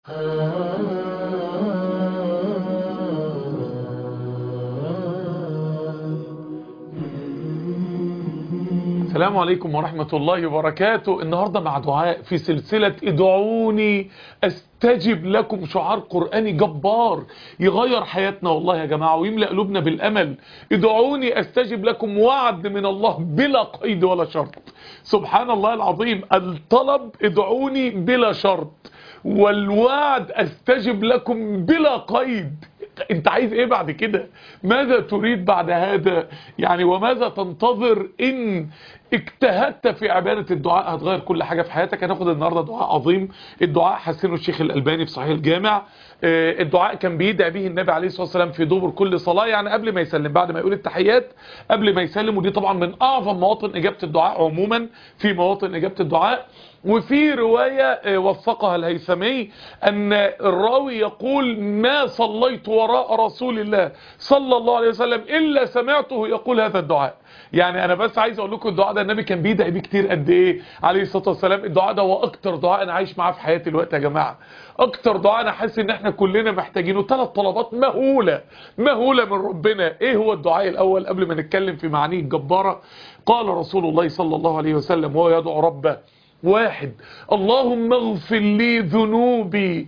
السلام عليكم ورحمة الله وبركاته. النهاردة مع دعاء في سلسلة ادعوني استجب لكم، شعار قرآني جبار يغير حياتنا والله يا جماعة ويملأ قلوبنا بالأمل. ادعوني استجب لكم، وعد من الله بلا قيد ولا شرط. سبحان الله العظيم، الطلب ادعوني بلا شرط، والوعد استجب لكم بلا قيد. انت عايز ايه بعد كده؟ ماذا تريد بعد هذا؟ يعني وماذا تنتظر ان اجتهدت في عبادة الدعاء؟ هتغير كل حاجة في حياتك. هناخد النهاردة دعاء عظيم، الدعاء حسنه الشيخ الألباني في صحيح الجامع. الدعاء كان بيدعي به النبي عليه الصلاة والسلام في دبر كل صلاة، يعني قبل ما يسلم، بعد ما يقول التحيات قبل ما يسلم. ودي طبعا من اعظم مواطن اجابة الدعاء عموما، في مواطن اجابة الدعاء. وفي رواية وثقها الهيثمي ان الراوي يقول: ما صليت وراء رسول الله صلى الله عليه وسلم الا سمعته يقول هذا الدعاء. يعني انا بس عايز اقول لكم الدعاء ده النبي كان بيدعي بيه كتير قد ايه عليه الصلاه والسلام. الدعاء ده هو اكتر دعاء انا عايش معاه في حياتي الوقت يا جماعه، اكتر دعاء انا حاسس ان احنا كلنا محتاجينه. 3 طلبات مهوله مهوله من ربنا. ايه هو الدعاء الاول قبل ما نتكلم في معانيه الجباره؟ قال رسول الله صلى الله عليه وسلم وهو يدعو ربه: 1. اللهم اغفر لي ذنوبي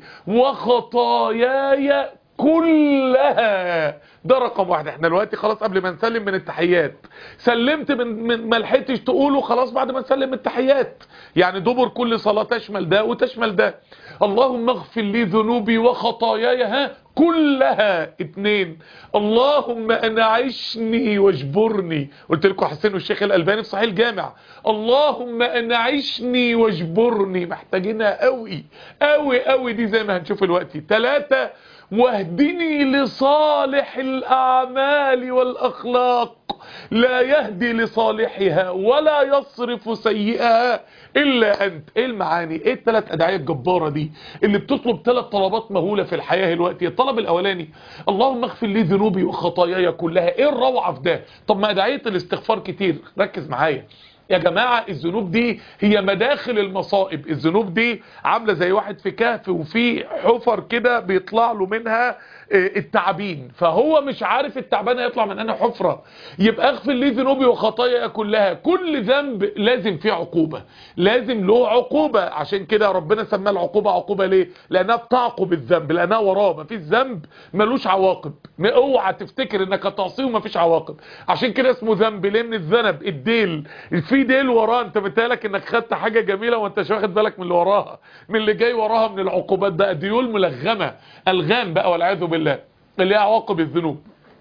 وخطاياي كلها. ده رقم 1. احنا دلوقتي خلاص قبل ما نسلم من التحيات، سلمت من ما لحقتش تقوله خلاص بعد ما نسلم التحيات، يعني دبر كل صلاة تشمل ده وتشمل ده. اللهم اغفر لي ذنوبي وخطاياي كلها. 2. اللهم انعشني واجبرني. قلت لكم حسنوا الشيخ الألباني في صحيح الجامع: اللهم انعشني واجبرني. محتاجينها قوي قوي قوي دي زي ما هنشوف دلوقتي. 3. واهدني لصالح الأعمال والأخلاق، لا يهدي لصالحها ولا يصرف سيئها إلا أنت. إيه المعاني؟ إيه ال3 أدعية الجبارة دي اللي بتطلب 3 طلبات مهولة في الحياة دلوقتي؟ الطلب الأولاني: اللهم اغفر لي ذنوبي وخطاياي كلها. إيه الروعة في ده؟ طب ما أدعية الاستغفار كتير. ركز معايا يا جماعة، الذنوب دي هي مداخل المصائب. الذنوب دي عاملة زي واحد في كهف وفي حفر كده بيطلع له منها التعابين، فهو مش عارف التعبان هيطلع من انهي حفرة. يبقى اغفر لي ذنوبي وخطاياي كلها. كل ذنب لازم فيه عقوبة، لازم له عقوبة. عشان كده ربنا سمى العقوبة عقوبة ليه؟ لانها بتعقب الذنب، لانها وراه مفيش ذنب ملوش عواقب. اوعى تفتكر انك هتعصيه ومفيش عواقب. عشان كده اسمه ذنب. ليه؟ من الذنب الديل، في ديل وراه. انت متهيألك انك خدت حاجة جميلة وانت مش واخد بالك من اللي وراها، من اللي جاي وراها من العقوبات. بقى ديول ملغمة، الغام بقى والعياذ بالله، اللي هي عواقب الذنوب.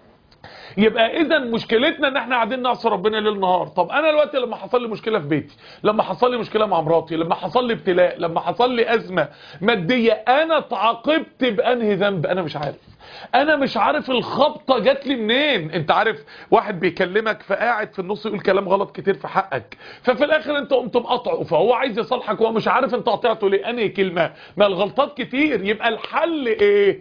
يبقى اذا مشكلتنا ان احنا قاعدين نعصي ربنا ليل نهار. طب انا دلوقتي لما حصل لي مشكله في بيتي، لما حصل لي مشكله مع مراتي، لما حصل لي ابتلاء، لما حصل لي ازمه ماديه، انا اتعاقبت بانهي ذنب؟ انا مش عارف. انا مش عارف الخبطه جات لي منين. انت عارف واحد بيكلمك فقاعد في النص يقول كلام غلط كتير في حقك، ففي الاخر انت قمت مقاطعه، فهو عايز يصالحك وهو مش عارف انت قاطعته ليه. انهي كلمه؟ ما الغلطات كتير. يبقى الحل ايه؟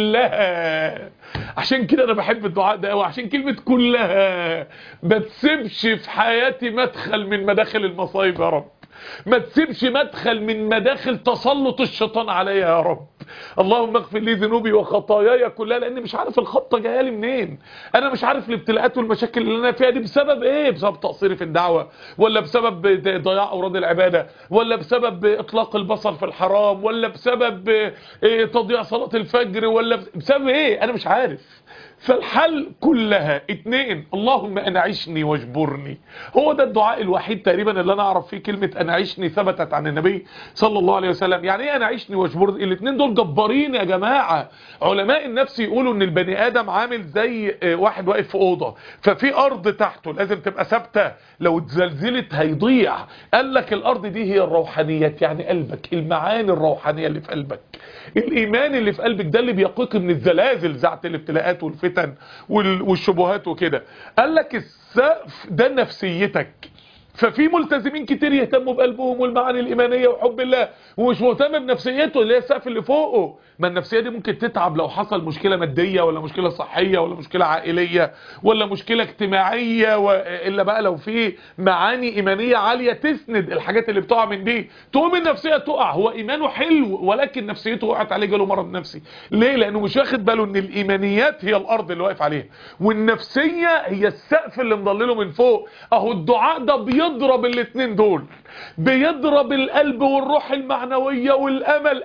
كلها. عشان كده انا بحب الدعاء ده قوي، عشان كلمه كلها. ما تسيبش في حياتي مدخل من مداخل المصايب يا رب، ما تسيبش مدخل من مداخل تسلط الشيطان عليا يا رب. اللهم اغفر لي ذنوبي وخطاياي كلها، لاني مش عارف الخبطه جايه لي منين. انا مش عارف الابتلاءات والمشاكل اللي انا فيها دي بسبب ايه؟ بسبب تقصيري في الدعوه، ولا بسبب ضياع اوراد العباده، ولا بسبب اطلاق البصر في الحرام، ولا بسبب تضييع صلاه الفجر، ولا بسبب ايه؟ انا مش عارف. فالحل كلها. 2. اللهم انعشني واجبرني. هو ده الدعاء الوحيد تقريبا اللي انا اعرف فيه كلمة انعشني ثبتت عن النبي صلى الله عليه وسلم. يعني ايه انعشني واجبرني؟ الاثنين دول جبارين يا جماعة. علماء النفس يقولوا ان البني ادم عامل زي واحد واقف في اوضة، ففي ارض تحته لازم تبقى ثابتة، لو اتزلزلت هيضيع. قال لك الارض دي هي الروحانيات، يعني قلبك، المعاني الروحانية اللي في قلبك، الايمان اللي في قلبك، ده اللي بيقيك من الزلازل ذات الابتلاءات والفتن والشبهات وكده. قال لك السقف ده نفسيتك، ففي ملتزمين كتير يهتموا بقلبهم والمعاني الايمانيه وحب الله، ومش مهتم بنفسيته اللي هي السقف اللي فوقه. ما النفسيه دي ممكن تتعب لو حصل مشكله ماديه ولا مشكله صحيه ولا مشكله عائليه ولا مشكله اجتماعيه الا بقى لو في معاني ايمانيه عاليه تسند الحاجات اللي بتقع من دي، تقوم النفسيه تقع. هو ايمانه حلو ولكن نفسيته وقعت عليه، جاله مرض نفسي. ليه؟ لانه مش واخد باله ان الايمانيات هي الارض اللي واقف عليها، والنفسيه هي السقف اللي مضلله من فوق. اهو الدعاء ده بيضرب الاتنين دول، بيضرب القلب والروح المعنويه والامل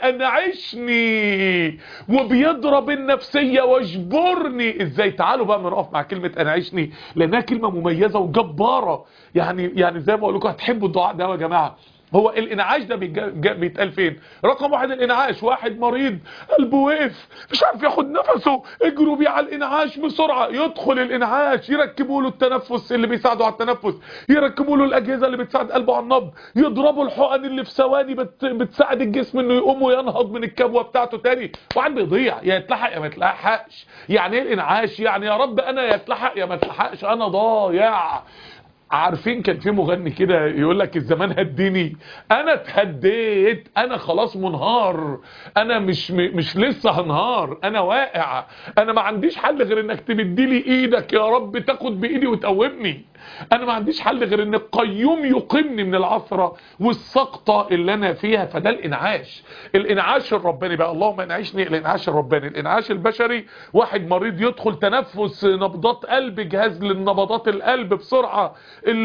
انعشني، وبيضرب النفسيه واجبرني. ازاي؟ تعالوا بقى نقف مع كلمه انعشني لانها كلمه مميزه وجباره. يعني زي ما اقول لكم، هتحبوا الدعاء ده يا جماعه. هو الانعاش ده بيتقال فين؟ رقم واحد الانعاش، واحد مريض قلبه وقف مش عارف ياخد نفسه، اجروا بيه على الانعاش بسرعه. يدخل الانعاش، يركبوا له التنفس اللي بيساعده على التنفس، يركبوا له الاجهزه اللي بتساعد قلبه على النبض، يضربوا الحقن اللي في ثواني بتساعد الجسم انه يقوم وينهض من الكبوه بتاعته تاني. وعاد بيضيع، يا يتلحق يا ما يتلحقش. يعني ايه الانعاش؟ يعني يا رب انا يا اتلحق يا ما اتلحقش، انا ضايع. عارفين كان في مغني كده يقول لك الزمان هديني، انا اتهديت، انا خلاص منهار، انا مش لسه هنهار، انا واقع، انا ما عنديش حل غير انك تمديلي ايدك يا رب تاخد بايدي وتقومني. انا ما عنديش حل غير ان القيوم يقيمني من العثرة والسقطة اللي انا فيها. فده الانعاش. الانعاش الرباني بقى، اللهم انعشني. الانعاش الرباني. الانعاش البشري، واحد مريض يدخل تنفس، نبضات قلب، جهاز للنبضات القلب بسرعة،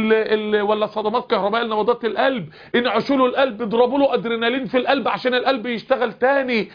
ولا صدمات كهربائيه لنبضات القلب، انعشوا له القلب، اضربوا له ادرينالين في القلب عشان القلب يشتغل تاني،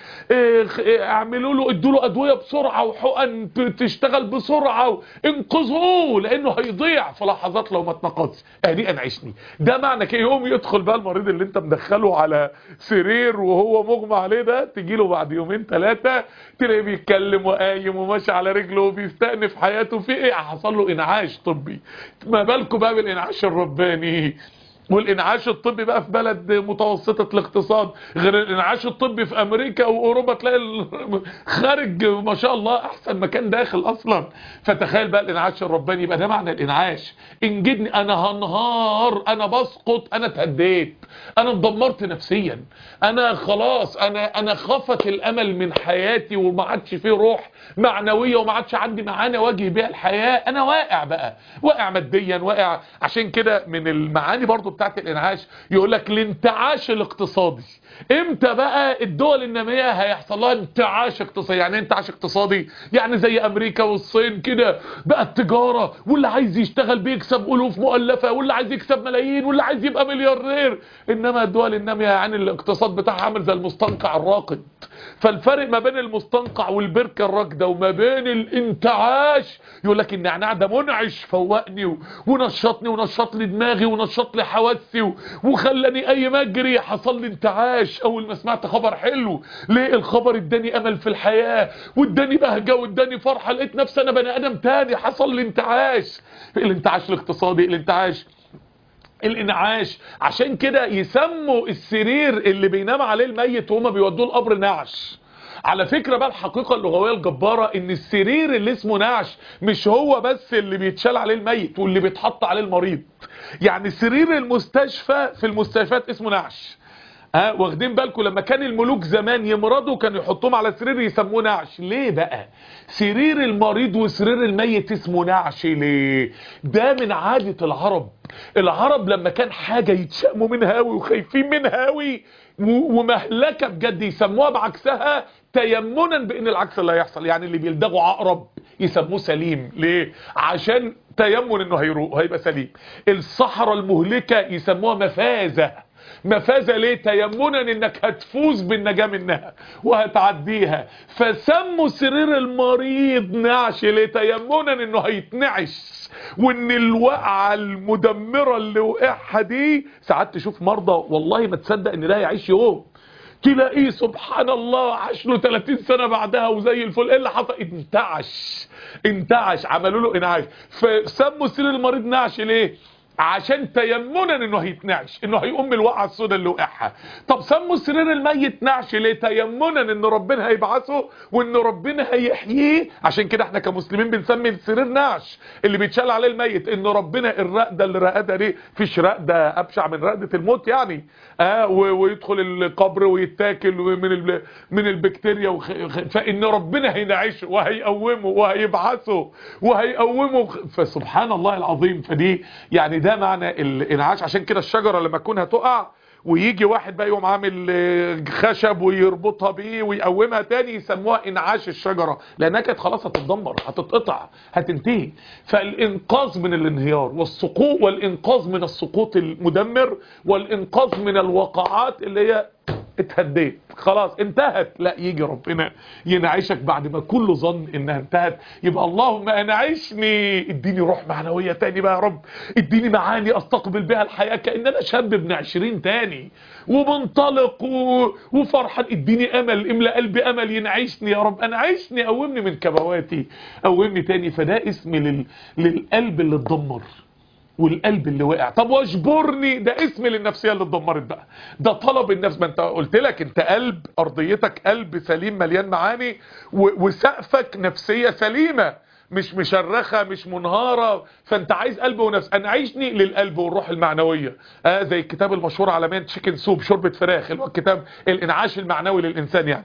اعملوا له، ادوا له ادويه بسرعه وحقن تشتغل بسرعه، انقذوه لانه هيضيع في لحظات لو ما اتنقذش. ادي انعشني. ده معنى كده. يوم يدخل بقى المريض اللي انت مدخله على سرير وهو مغمى عليه ده، تجي له بعد يومين ثلاثه تلاقيه بيتكلم وقايم وماشي على رجله وبيستأنف حياته. في ايه؟ حصل له انعاش طبي. ما بالكم بقى بالانعاش الرباني؟ والانعاش الطبي بقى في بلد متوسطة الاقتصاد غير الانعاش الطبي في امريكا واوروبا، تلاقي خارج ما شاء الله احسن مكان داخل اصلا. فتخيل بقى الانعاش الرباني. يبقى ده معنى الانعاش. انجدني، انا هنهار، انا بسقط، انا اتهديت، انا اتدمرت نفسيا، انا خلاص، انا خفت الامل من حياتي وما عادش فيه روح معنويه وما عادش عندي معاني اواجه بيها الحياه. انا واقع بقى، واقع ماديا، واقع. عشان كده من المعاني برضو بتاعت الانعاش يقول لك الانتعاش الاقتصادي. امتى بقى الدول الناميه هيحصل لها انتعاش اقتصادي؟ يعني ايه انتعاش اقتصادي؟ يعني زي امريكا والصين كده بقى التجاره، واللي عايز يشتغل بيكسب الوف مؤلفه، واللي عايز يكسب ملايين، واللي عايز يبقى ملياردير. انما الدول الناميه يعني الاقتصاد بتاعها عامل زي المستنقع الراقد. فالفرق ما بين المستنقع والبركه الراكده وما بين الانتعاش، يقول لك النعناع ده منعش، فوقني ونشطني ونشط لي دماغي ونشط لي حواسي وخلاني اي مجري. حصل لي انتعاش اول ما سمعت خبر حلو. ليه؟ الخبر اداني امل في الحياه واداني بهجه واداني فرحه، لقيت نفسي انا بني ادم تاني. حصل لي انتعاش. الانتعاش الاقتصادي، الانعاش. عشان كده يسموا السرير اللي بينام عليه الميت وهما بيودوه القبر نعش. على فكرة بقى الحقيقة اللغوية الجبارة ان السرير اللي اسمه نعش مش هو بس اللي بيتشال عليه الميت واللي بيتحط عليه المريض. يعني سرير المستشفى في المستشفيات اسمه نعش. واخدين بالكم لما كان الملوك زمان يمرضوا كانوا يحطوهم على سرير يسموه نعش. ليه بقى سرير المريض وسرير الميت اسمه نعش؟ ليه؟ ده من عادة العرب. العرب لما كان حاجة يتشأموا منها قوي وخايفين منها قوي ومهلكة بجد يسموها بعكسها تيمنا بان العكس اللي هيحصل. يعني اللي بيلدغوا عقرب يسموه سليم. ليه؟ عشان تيمن انه هيبقى سليم. الصحراء المهلكة يسموها مفازة. مفازة ليه؟ تيمنا انك هتفوز بالنجاة منها وهتعديها. فسموا سرير المريض نعش ليه؟ تيمنا انه هيتنعش، وان الوقعة المدمرة اللي وقعها دي ساعات تشوف مرضى والله ما تصدق ان ده هيعيش يوم، تلاقيه سبحان الله عاش له 30 سنة بعدها وزي الفل. ايه اللي حصل؟ انتعش. عملوا له انعاش. فسموا سرير المريض نعش ليه؟ عشان تيمنا انه هيتنعش، انه هيقوم من الوقعه السوداء اللي وقعها. طب سموا سرير الميت نعش ليه؟ تيمنا ان ربنا هيبعثه وان ربنا هيحييه. عشان كده احنا كمسلمين بنسمي السرير نعش اللي بيتشال عليه الميت، ان ربنا الرقده اللي رقدها دي، فيش رقده ابشع من رقده الموت يعني. ويدخل القبر ويتاكل من البكتيريا، فان ربنا هينعشه وهيقومه وهيبعثه وهيقومه. فسبحان الله العظيم. فدي يعني ده معنى الانعاش. عشان كده الشجره لما تكون هتقع ويجي واحد بقى يقوم عامل خشب ويربطها بيه ويقومها تاني، يسموها انعاش الشجره، لانها كانت خلاص هتتدمر، هتتقطع، هتنتهي. فالانقاذ من الانهيار والسقوط، والانقاذ من السقوط المدمر، والانقاذ من الوقعات اللي هي اتهديت خلاص انتهت، لا يجي ربنا ينعيشك بعد ما كله ظن انها انتهت. يبقى اللهم انعشني، اديني روح معنوية تاني بقى يا رب، اديني معاني استقبل بها الحياة كأن انا شاب ابن 20 تاني ومنطلق وفرحان. اديني امل، املأ قلبي امل، ينعشني يا رب، انعشني، قومني من كبواتي، قومني تاني. فده اسم للقلب اللي اتدمر والقلب اللي وقع. طب واجبرني، ده اسم للنفسيه اللي اتدمرت بقى، ده طلب النفس. ما انت قلت لك انت قلب، ارضيتك قلب سليم مليان معاني، وسقفك نفسيه سليمه مش مشرخه مش منهاره. فانت عايز قلب ونفس. انعيشني للقلب والروح المعنويه. زي الكتاب المشهور عالميا تشيكن سوب، شوربه فراخ، اللي هو الكتاب الانعاش المعنوي للانسان يعني.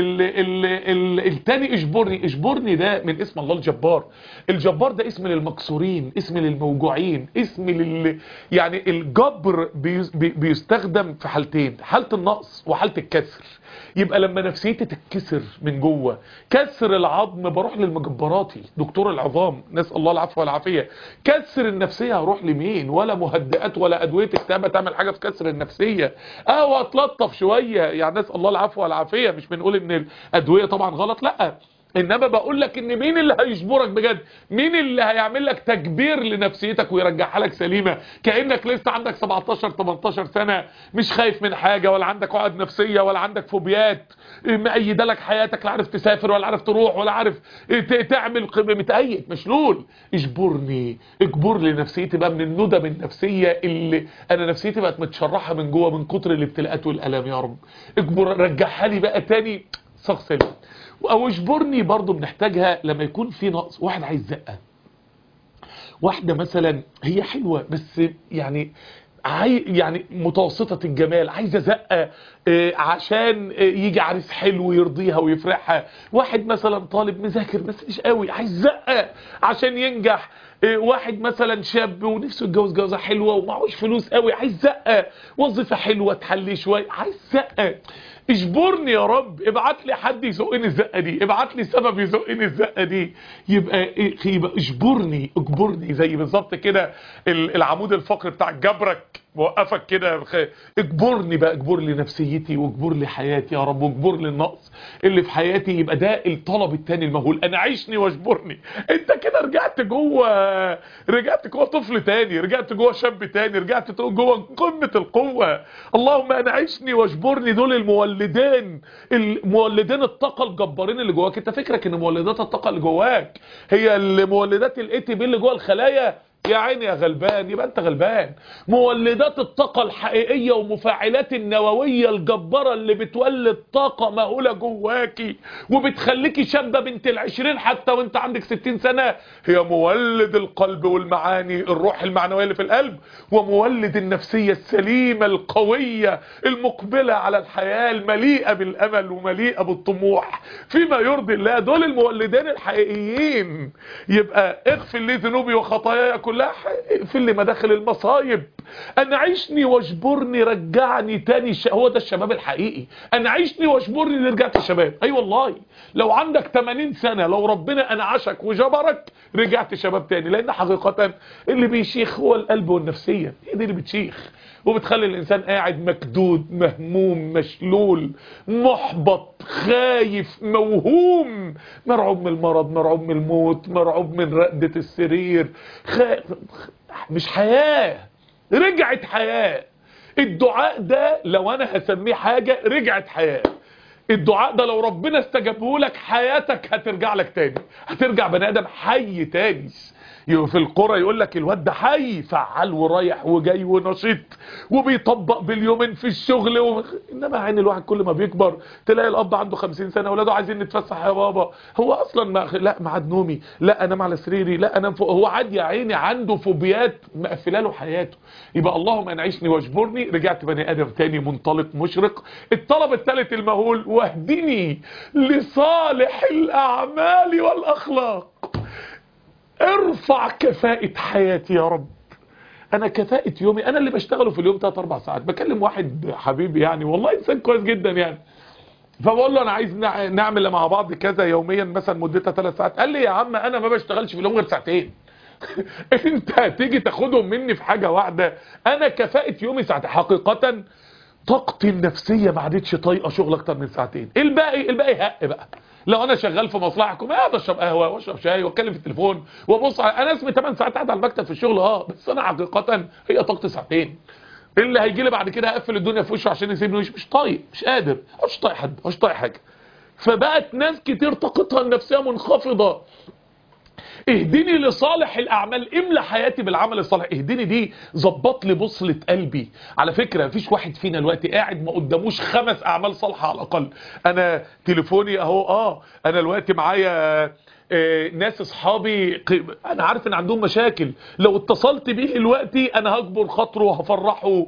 التاني اجبرني. اجبرني ده من اسم الله الجبار. الجبار ده اسم للمكسورين، اسم للموجوعين، اسم يعني الجبر بيستخدم في حالتين، حاله النقص وحاله الكسر. يبقى لما نفسيتي تتكسر من جوه، كسر العظم، بروح للمجبراتي دكتور العظام، نسأل الله العفو والعافية. كسر النفسية هروح لمين؟ ولا مهدئات ولا أدوية اكتئاب تعمل حاجة في كسر النفسية. واتلطف شوية يعني، نسأل الله العفو والعافية. مش بنقول ان الأدوية طبعا غلط، لا، انما بقول لك ان مين اللي هيجبرك بجد، مين اللي هيعمل لك تكبير لنفسيتك ويرجعها لك سليمه، كانك لسه عندك 17 18 سنه، مش خايف من حاجه، ولا عندك عقد نفسيه، ولا عندك فوبيات مأيده لك حياتك، لا عارف تسافر ولا عارف تروح ولا عارف تعمل، متأيد مشلول. اجبرني، اجبر لي نفسيتي بقى من الندم النفسيه اللي انا نفسيتي بقت متشرحه من جوه من كتر الابتلاءات والالام. يا رب اجبر، رجعها لي بقى تاني شخص سليم. او اجبرني برضو بنحتاجها لما يكون في نقص. واحد عايز زقه، واحده مثلا هي حلوه بس يعني يعني متوسطة الجمال، عايزة زقة عشان يجي عريس حلو يرضيها ويفرحها. واحد مثلا طالب مذاكر بس مش قوي، عايز زقة عشان ينجح. واحد مثلا شاب ونفسه يتجوز جوازة حلوة ومعهوش فلوس قوي، عايز زقة. وظيفة حلوة تحلي شوية، عايز زقة. اجبرني يا رب، ابعت لي حد يزقني الزقه دي، ابعت لي سبب يزقني الزقه دي. يبقى اجبرني، اجبرني زي بالظبط كده العمود الفقري بتاع جبرك موقفك كده. اجبرني بقى، اجبر لي نفسيتي واجبر لي حياتي يا رب، واجبر لي النقص اللي في حياتي. يبقى ده الطلب التاني المهول، انا عيشني واجبرني. انت كده رجعت جوه طفل تاني، رجعت جوه شاب تاني، رجعت جوه قمة القوة. اللهم انا عيشني واجبرني. دول المولدين الطاقة الجبارين اللي جواك. انت فكرك ان مولدات الطاقة اللي جواك هي المولدات الاي تي بي اللي جوه الخلايا؟ يا عيني يا غلبان، يبقى انت غلبان. مولدات الطاقة الحقيقية ومفاعلات النووية الجبارة اللي بتولد طاقة مهولة جواكي وبتخليكي شابة بنت ال20 حتى وانت عندك 60 سنة، هي مولد القلب والمعاني، الروح المعنوية اللي في القلب، ومولد النفسية السليمة القوية المقبلة على الحياة المليئة بالأمل ومليئة بالطموح فيما يرضي الله. دول المولدين الحقيقيين. يبقى اغفر لي ذنوبي وخطاياي كلها، اقفل لي مداخل المصايب، انعشني واجبرني، رجعني تاني. هو ده الشباب الحقيقي، انعشني واجبرني اللي رجعت الشباب. اي والله لو عندك 80 سنة لو ربنا انعشك وجبرك رجعت شباب تاني. لان حقيقة اللي بيشيخ هو القلب والنفسية، هي دي اللي بتشيخ وبتخلي الانسان قاعد مكدود مهموم مشلول محبط خايف موهوم، مرعوب من المرض، مرعوب من الموت، مرعوب من رقدة السرير. مش حياة، رجعت حياة. الدعاء ده لو انا هسميه حاجة، رجعت حياة. الدعاء ده لو ربنا استجابه لك حياتك هترجع لك تاني، هترجع بني ادم حي تاني. في القرى يقول لك الواد ده حي فعال ورايح وجاي ونشيط وبيطبق باليومين في الشغل انما عين الواحد كل ما بيكبر تلاقي الاب عنده 50 سنه اولاده عايزين نتفسح يا بابا، هو اصلا لا ميعاد نومي، لا انام على سريري، لا انام فوق، هو عاد يا عيني عنده فوبيات مقفله له حياته. يبقى اللهم انعشني واجبرني، رجعت بني ادم تاني منطلق مشرق. الطلب الثالث المهول، واهدني لصالح الاعمال والاخلاق. ارفع كفاءة حياتي يا رب. انا كفاءة يومي، انا اللي بشتغله في اليوم 3-4 ساعات. بكلم واحد حبيبي يعني والله انسان كويس جدا يعني، فبقول له انا عايز نعمل مع بعض كذا يوميا مثلا مدتها 3 ساعات. قال لي يا عم انا ما بشتغلش في اليوم غير ساعتين. انت هتيجي تاخدهم مني في حاجة واحدة؟ انا كفاءة يومي ساعتين حقيقة. طاقتي النفسية ما عادتش طايقة شغل اكتر من ساعتين. الباقي هق بقى. لو انا شغال في مصلحه حكوميه اقعد اشرب قهوه واشرب شاي واتكلم في التليفون وابص انا اسمي 8 ساعات قاعد على المكتب في الشغل بس انا حقيقه هي طاقتي ساعتين. اللي هيجي لي بعد كده هقفل الدنيا في وشه عشان يسيبني، مش طايق، مش قادر، مش طايق حد، مش طايق حاجه. فبقت ناس كتير طاقتها النفسيه منخفضه. اهدني لصالح الاعمال، املى حياتي بالعمل الصالح. اهدني دي ظبط لي بوصله قلبي. على فكره مفيش واحد فينا دلوقتي قاعد ما قداموش 5 اعمال صالحه على الاقل. انا تليفوني اهو انا دلوقتي معايا ناس اصحابي انا عارف ان عندهم مشاكل، لو اتصلت بيه دلوقتي انا هجبر خاطره وهفرحه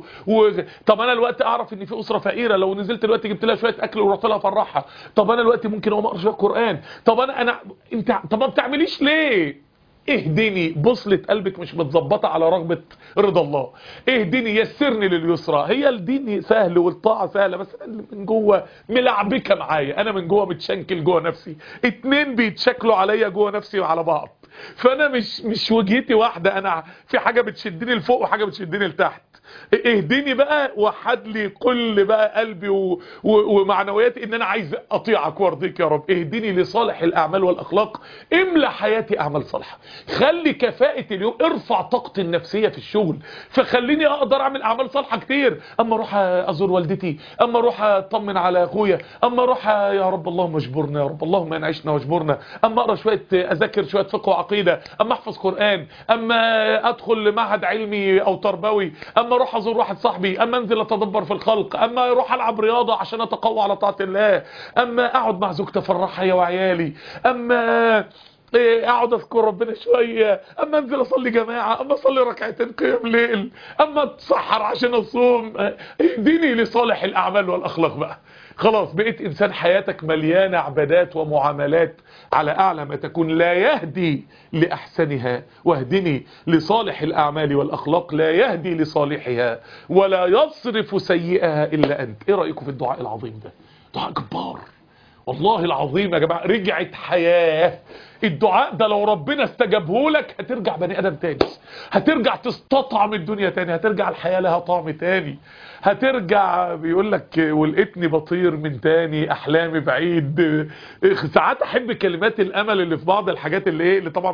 طب انا دلوقتي اعرف ان في اسره فقيره، لو نزلت دلوقتي جبت لها شويه اكل ورحت لها افرحها. طب انا دلوقتي ممكن اقوم اقرا شويه قران. طب انت طب ما بتعمليش ليه؟ اهدني بوصلة قلبك مش متظبطه على رغبة رضا الله. اهدني يسرني لليسرى. هي الدين سهل والطاعة سهلة بس انا من جوه ملعبكة معايا، انا من جوه متشنكل جوه نفسي، 2 بيتشكلوا عليا جوه نفسي وعلى بعض. فانا مش وجهتي واحدة، انا في حاجة بتشدني لفوق وحاجة بتشدني لتحت. اهديني بقى وحد لي كل بقى قلبي ومعنوياتي ان انا عايز اطيعك وارضيك يا رب. اهديني لصالح الاعمال والاخلاق، املى حياتي اعمال صالحه. خلي كفاءة اليوم، ارفع طاقتي النفسية في الشغل، فخليني اقدر اعمل اعمال صالحة كتير. اما اروح ازور والدتي، اما اروح اطمن على اخويا، اما اروح يا رب اللهم اجبرنا يا رب، اللهم انعشنا واجبرنا، اما اقرا شويه اذاكر شويه فقه وعقيده، اما احفظ قران، اما ادخل معهد علمي او تربوي، اما اروح ازور واحد صاحبي، اما انزل اتدبر في الخلق، اما اروح العب رياضه عشان اتقوى على طاعه الله، اما اقعد مع زوجتي افرحها هي وعيالي، اما اقعد اذكر ربنا شويه، اما انزل اصلي جماعه، اما اصلي ركعتين قيام ليل، اما اتسحر عشان اصوم. اهديني لصالح الاعمال والاخلاق بقى. خلاص بقيت انسان حياتك مليانه عبادات ومعاملات على اعلى ما تكون، لا يهدي لاحسنها. واهدني لصالح الاعمال والاخلاق، لا يهدي لصالحها ولا يصرف سيئها الا انت. ايه رايكم في الدعاء العظيم ده؟ دعاء جبار والله العظيم يا جماعه، رجعت حياه. الدعاء ده لو ربنا استجابه لك هترجع بني ادم تاني، هترجع تستطعم الدنيا تاني، هترجع الحياه لها طعم تاني، هترجع بيقول لك ولقيتني بطير من تاني احلامي بعيد. ساعات احب كلمات الامل اللي في بعض الحاجات اللي طبعا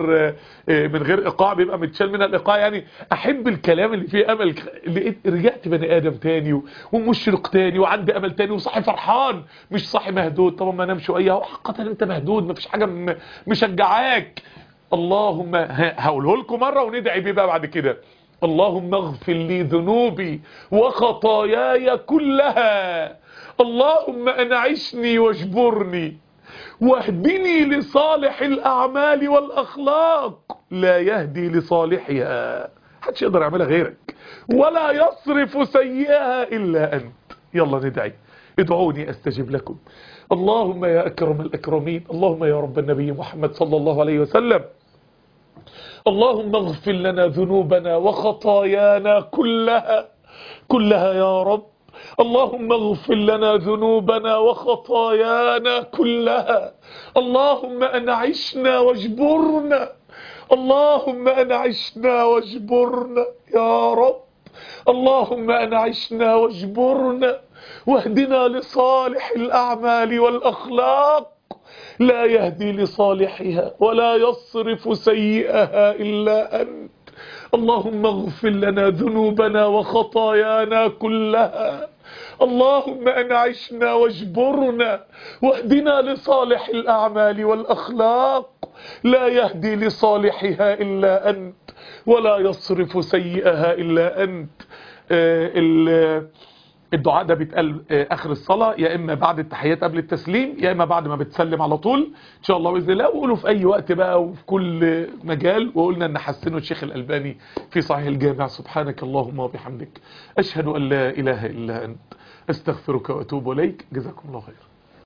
من غير ايقاع، بيبقى متشال منها الايقاع يعني. احب الكلام اللي فيه امل. لقيت رجعت بني ادم تاني ومشرق تاني وعندي امل تاني وصاحي فرحان مش صاحي مهدود. طبعا ما انام شويه وحقيقه انت مهدود، مفيش حاجه مشجعاك. اللهم هقوله لكم مره وندعي بيه بقى بعد كده. اللهم اغفر لي ذنوبي وخطاياي كلها، اللهم انعشني واجبرني واهدني لصالح الاعمال والاخلاق، لا يهدي لصالحها محدش يقدر يعملها غيرك، ولا يصرف سيئها الا انت. يلا ندعي. ادعوني استجب لكم. اللهم يا اكرم الاكرمين، اللهم يا رب النبي محمد صلى الله عليه وسلم، اللهم اغفر لنا ذنوبنا وخطايانا كلها يا رب. اللهم اغفر لنا ذنوبنا وخطايانا كلها. اللهم انعشنا واجبرنا، اللهم انعشنا واجبرنا يا رب. اللهم انعشنا واجبرنا واهدنا لصالح الاعمال والاخلاق، لا يهدي لصالحها ولا يصرف سيئها إلا أنت. اللهم اغفر لنا ذنوبنا وخطايانا كلها. اللهم أنعشنا واجبرنا واهدنا لصالح الأعمال والأخلاق، لا يهدي لصالحها إلا أنت ولا يصرف سيئها إلا أنت. الدعاء ده بيتقال اخر الصلاة، يا اما بعد التحيات قبل التسليم، يا اما بعد ما بتسلم على طول ان شاء الله باذن الله. وقولوا في اي وقت بقى وفي كل مجال. وقلنا ان حسنه الشيخ الالباني في صحيح الجامع. سبحانك اللهم وبحمدك اشهد ان لا اله الا انت استغفرك واتوب اليك. جزاكم الله خير.